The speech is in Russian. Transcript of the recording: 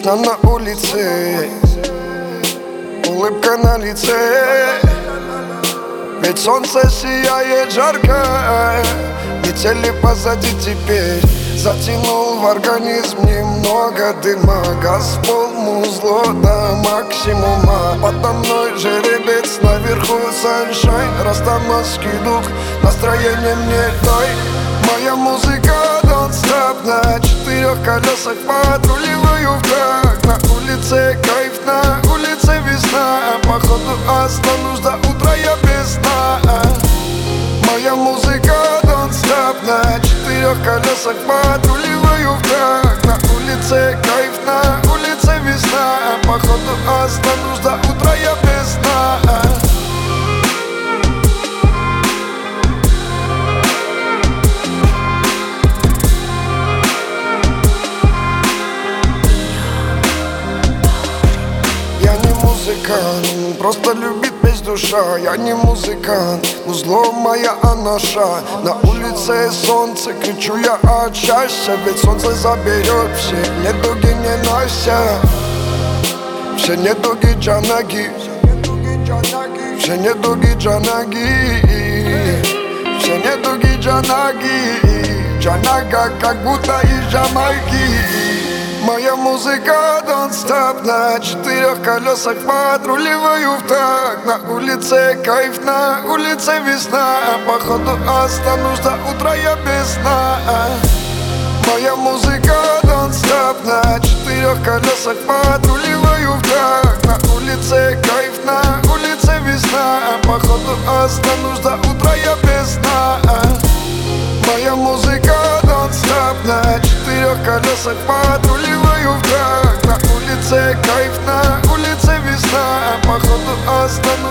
Весна на улице, улыбка на лице, ведь солнце сияет жарко, недели позади теперь. Затянул в организм немного дыма, газ в пол, музло до максимума. Подо мной жеребец, наверху саншайн, растаманский дух, настроение мне дай. Моя музыка don't stop, на четырех колесах подруливаю в так. На улице кайф, на улице весна, походу останусь до утра я без сна. Моя музыка don't stop, на четырех колесах подруливаю в так. На улице кайф, на улице весна, походу останусь до утра я без сна. Просто любит весь душа. Я не музыкант, узло моя анаша. На улице солнце, кричу я от счастья, ведь солнце заберет все недуги ненастья. Все недуги джанаги, все недуги джанаги, все недуги джанаги. Джанага как будто из Жамайки. Моя музыка don't stop, на четырех колесах подруливаю в так. На улице кайф, на улице весна, походу останусь до утра я без сна. Моя музыка don't stop, на четырех колесах подруливаю в так. На улице кайф, на улице весна, походу останусь до утра я без сна. Моя музыка don't stop, на четырех колесах подруливаю в так. На улице кайф, на улице весна, походу останусь